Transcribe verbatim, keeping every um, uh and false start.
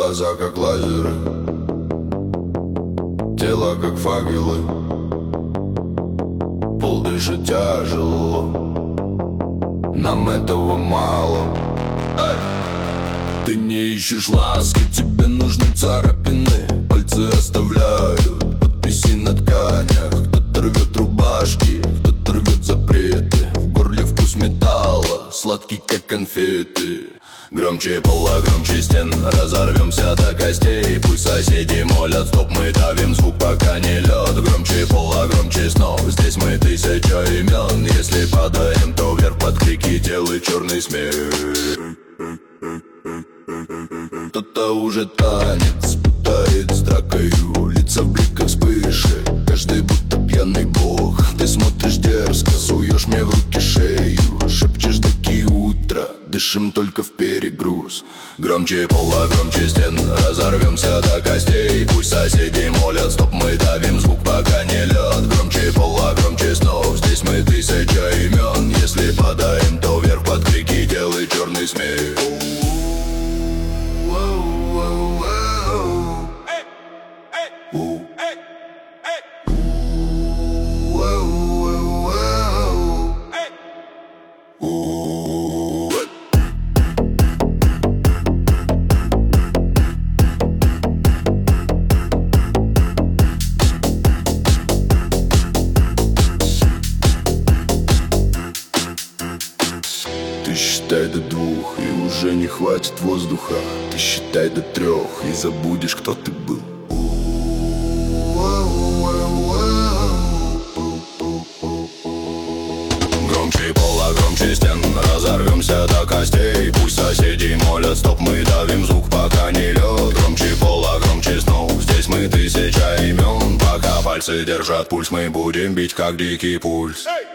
Глаза как лазеры, тело как факелы, пол дышит тяжело, нам этого мало. Ты не ищешь ласки, тебе нужны царапины. Пальцы оставляют подписи на тканях. Кто-то рвет рубашки, кто-то рвет запреты. В горле вкус металла, сладкий как конфеты. Громче пола, громче стен, разорвемся до костей. Пусть соседи молят, стоп, мы давим звук, пока не лед. Громче пола, громче снов, здесь мы тысяча имен. Если падаем, то вверх под крики, делай черный смех. Кто-то уже танец путает с дракою, лица в бликах вспышек, каждый будто пьяный бог. Ты смотришь дерзко, суешь мне в руки шею, шепчешь такие утра, дышим только в перегруз. Громче пола, громче стен, разорвемся до костей. Пусть соседи молят, стоп, мы давим звук, пока не лед. Громче пола, громче снов, здесь мы тысяча имен. Если падаем, то вверх под крики, делай черный смех. Ты считай до двух, и уже не хватит воздуха. Ты считай до трех, и забудешь, кто ты был. Громче пола, громче стен, разорвемся до костей. Пусть соседи молят, стоп, мы давим звук, пока не лед. Громче пола, громче снов, здесь мы тысяча имен. Пока пальцы держат пульс, мы будем бить как дикий пульс.